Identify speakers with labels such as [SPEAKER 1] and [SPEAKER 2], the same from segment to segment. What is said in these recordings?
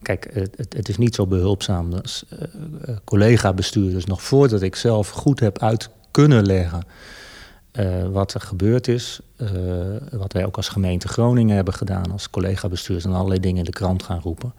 [SPEAKER 1] kijk, het is niet zo behulpzaam als collega-bestuurders. Nog voordat ik zelf goed heb uit kunnen leggen wat er gebeurd is. Wat wij ook als gemeente Groningen hebben gedaan als collega-bestuurders. En allerlei dingen in de krant gaan roepen.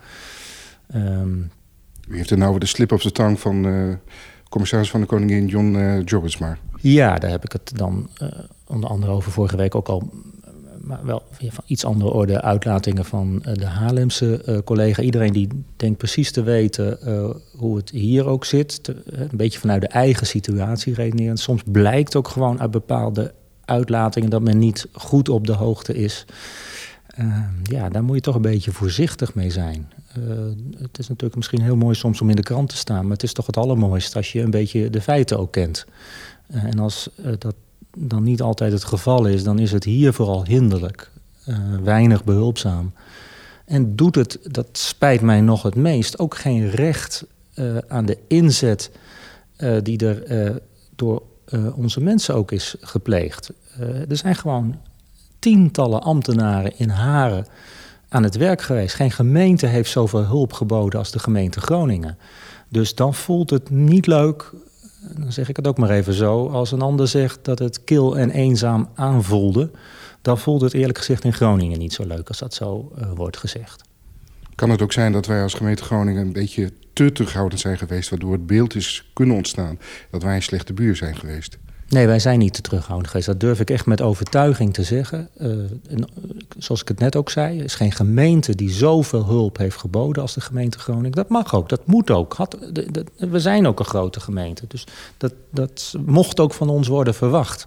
[SPEAKER 2] Wie heeft er nou de slip op de tang van commissaris van de Koningin John Jobbersma?
[SPEAKER 1] Ja, daar heb ik het dan onder andere over vorige week ook al... maar wel van iets andere orde uitlatingen van de Haarlemse collega. Iedereen die denkt precies te weten hoe het hier ook zit. Een beetje vanuit de eigen situatie redeneren. Soms blijkt ook gewoon uit bepaalde uitlatingen dat men niet goed op de hoogte is. Daar moet je toch een beetje voorzichtig mee zijn. Het is natuurlijk misschien heel mooi soms om in de krant te staan... maar het is toch het allermooiste als je een beetje de feiten ook kent. En als dat dan niet altijd het geval is... dan is het hier vooral hinderlijk, weinig behulpzaam. En doet het, dat spijt mij nog het meest... ook geen recht aan de inzet die er door onze mensen ook is gepleegd. Er zijn gewoon tientallen ambtenaren in Haren aan het werk geweest. Geen gemeente heeft zoveel hulp geboden als de gemeente Groningen. Dus dan voelt het niet leuk, dan zeg ik het ook maar even zo... als een ander zegt dat het kil en eenzaam aanvoelde... dan voelt het eerlijk gezegd in Groningen niet zo leuk als dat zo wordt gezegd.
[SPEAKER 2] Kan het ook zijn dat wij als gemeente Groningen een beetje te terughoudend zijn geweest... waardoor het beeld is kunnen ontstaan dat wij een slechte buur zijn geweest?
[SPEAKER 1] Nee, wij zijn niet te terughoudend geweest. Dat durf ik echt met overtuiging te zeggen. Zoals ik het net ook zei, er is geen gemeente die zoveel hulp heeft geboden als de gemeente Groningen. Dat mag ook, dat moet ook. We zijn ook een grote gemeente, dus dat mocht ook van ons worden verwacht.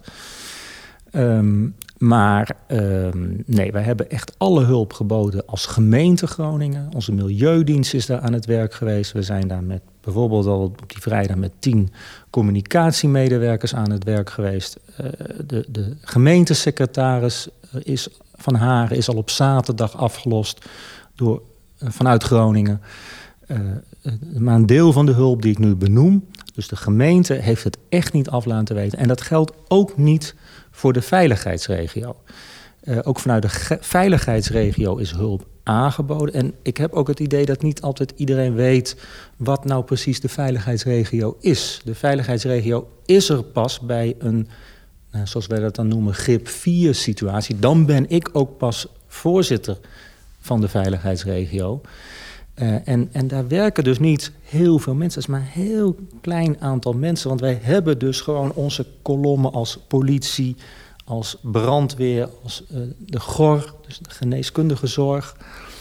[SPEAKER 1] Nee, wij hebben echt alle hulp geboden als gemeente Groningen. Onze milieudienst is daar aan het werk geweest. We zijn daar bijvoorbeeld al op die vrijdag met 10 communicatiemedewerkers aan het werk geweest. De gemeentesecretaris van Haren is al op zaterdag afgelost vanuit Groningen. Maar een deel van de hulp die ik nu benoem... dus de gemeente heeft het echt niet af laten weten. En dat geldt ook niet voor de veiligheidsregio. Ook vanuit de veiligheidsregio is hulp aangeboden. En ik heb ook het idee dat niet altijd iedereen weet... wat nou precies de veiligheidsregio is. De veiligheidsregio is er pas bij een, zoals wij dat dan noemen, grip 4 situatie. Dan ben ik ook pas voorzitter van de veiligheidsregio... En daar werken dus niet heel veel mensen. Het is maar een heel klein aantal mensen. Want wij hebben dus gewoon onze kolommen als politie, als brandweer, als de GOR, dus de geneeskundige zorg.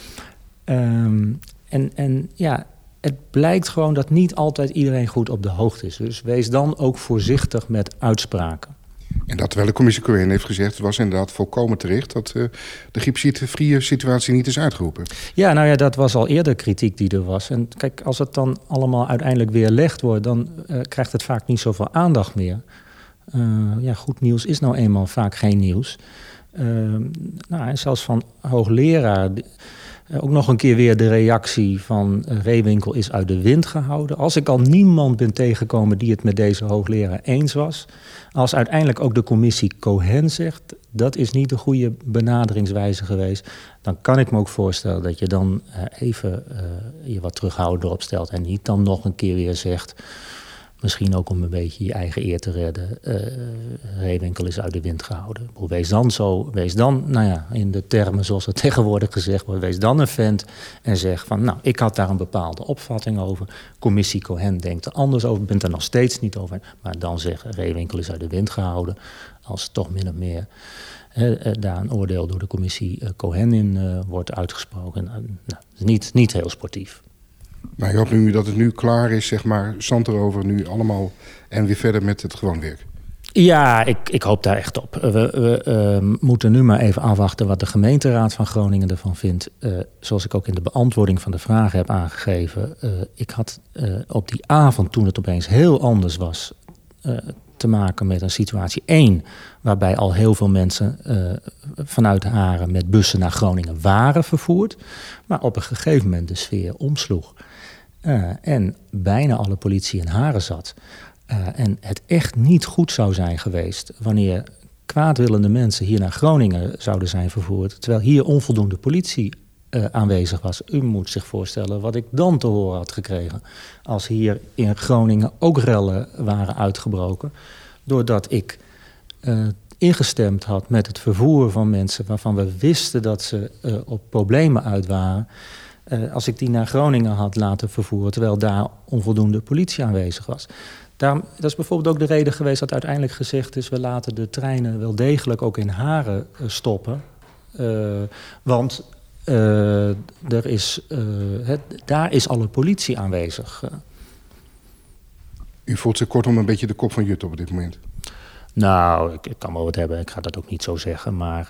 [SPEAKER 1] Het blijkt gewoon dat niet altijd iedereen goed op de hoogte is. Dus wees dan ook voorzichtig met uitspraken.
[SPEAKER 2] En dat terwijl de commissie Cohen heeft gezegd... was inderdaad volkomen terecht dat de griep 4-situatie niet is uitgeroepen.
[SPEAKER 1] Ja, dat was al eerder kritiek die er was. En kijk, als het dan allemaal uiteindelijk weerlegd wordt... dan krijgt het vaak niet zoveel aandacht meer. Goed nieuws is nou eenmaal vaak geen nieuws. En zelfs van hoogleraar... ook nog een keer weer de reactie van Reewinkel is uit de wind gehouden. Als ik al niemand ben tegengekomen die het met deze hoogleraar eens was... als uiteindelijk ook de commissie Cohen zegt... dat is niet de goede benaderingswijze geweest... dan kan ik me ook voorstellen dat je dan even je wat terughoudender opstelt... en niet dan nog een keer weer zegt... misschien ook om een beetje je eigen eer te redden... Reewinkel is uit de wind gehouden. Wees dan, in de termen zoals het tegenwoordig gezegd wordt... wees dan een vent en zeg van... ik had daar een bepaalde opvatting over. Commissie Cohen denkt er anders over, bent er nog steeds niet over. Maar dan zeggen Reewinkel is uit de wind gehouden... als toch min of meer daar een oordeel door de commissie Cohen in wordt uitgesproken. Niet heel sportief.
[SPEAKER 2] Maar je hoopt nu dat het nu klaar is, zeg maar, zand erover nu allemaal... en weer verder met het gewoon werk.
[SPEAKER 1] Ja, ik hoop daar echt op. We moeten nu maar even afwachten wat de gemeenteraad van Groningen ervan vindt. Zoals ik ook in de beantwoording van de vragen heb aangegeven. Ik had op die avond, toen het opeens heel anders was... te maken met een situatie 1... waarbij al heel veel mensen vanuit Haren met bussen naar Groningen waren vervoerd... maar op een gegeven moment de sfeer omsloeg. En bijna alle politie in Haren zat. En het echt niet goed zou zijn geweest... wanneer kwaadwillende mensen hier naar Groningen zouden zijn vervoerd... terwijl hier onvoldoende politie aanwezig was. U moet zich voorstellen wat ik dan te horen had gekregen als hier in Groningen ook rellen waren uitgebroken, doordat ik ingestemd had met het vervoer van mensen waarvan we wisten dat ze op problemen uit waren. Als ik die naar Groningen had laten vervoeren, terwijl daar onvoldoende politie aanwezig was. Dat is bijvoorbeeld ook de reden geweest dat uiteindelijk gezegd is, we laten de treinen wel degelijk ook in Haren stoppen. Want daar is alle politie aanwezig.
[SPEAKER 2] U voelt zich kortom een beetje de kop van Jut op dit moment?
[SPEAKER 1] Nou, ik kan wel wat hebben, ik ga dat ook niet zo zeggen. Maar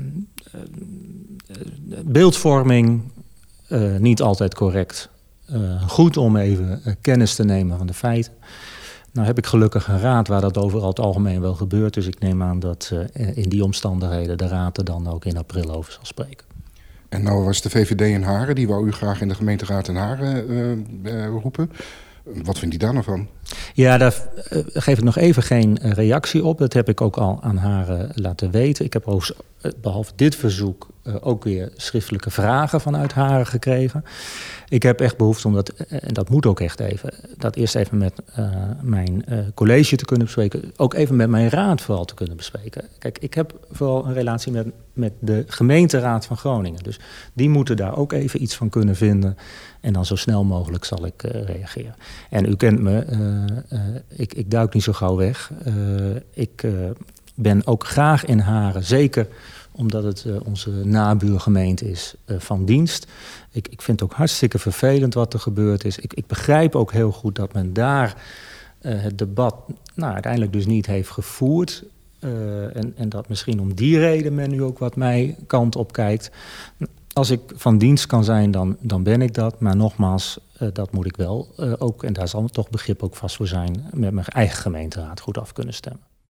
[SPEAKER 1] beeldvorming, niet altijd correct. Goed om even kennis te nemen van de feiten. Nou heb ik gelukkig een raad waar dat overal het algemeen wel gebeurt. Dus ik neem aan dat in die omstandigheden de raad er dan ook in april over zal spreken.
[SPEAKER 2] En nou was de VVD in Haren, die wou u graag in de gemeenteraad in Haren roepen. Wat vindt u daar nou van?
[SPEAKER 1] Ja, daar geef ik nog even geen reactie op. Dat heb ik ook al aan haar laten weten. Ik heb behalve dit verzoek ook weer schriftelijke vragen vanuit haar gekregen. Ik heb echt behoefte om dat, en dat moet ook echt even, dat eerst even met mijn college te kunnen bespreken. Ook even met mijn raad vooral te kunnen bespreken. Kijk, ik heb vooral een relatie met de gemeenteraad van Groningen. Dus die moeten daar ook even iets van kunnen vinden. En dan zo snel mogelijk zal ik reageren. En u kent me, ik duik niet zo gauw weg. Ik ben ook graag in Haren, zeker omdat het onze nabuurgemeente is, van dienst. Ik vind het ook hartstikke vervelend wat er gebeurd is. Ik begrijp ook heel goed dat men daar het debat uiteindelijk dus niet heeft gevoerd. En dat misschien om die reden men nu ook wat mijn kant op kijkt. Als ik van dienst kan zijn, dan ben ik dat. Maar nogmaals, dat moet ik wel ook, en daar zal toch begrip ook vast voor zijn, met mijn eigen gemeenteraad goed af kunnen stemmen.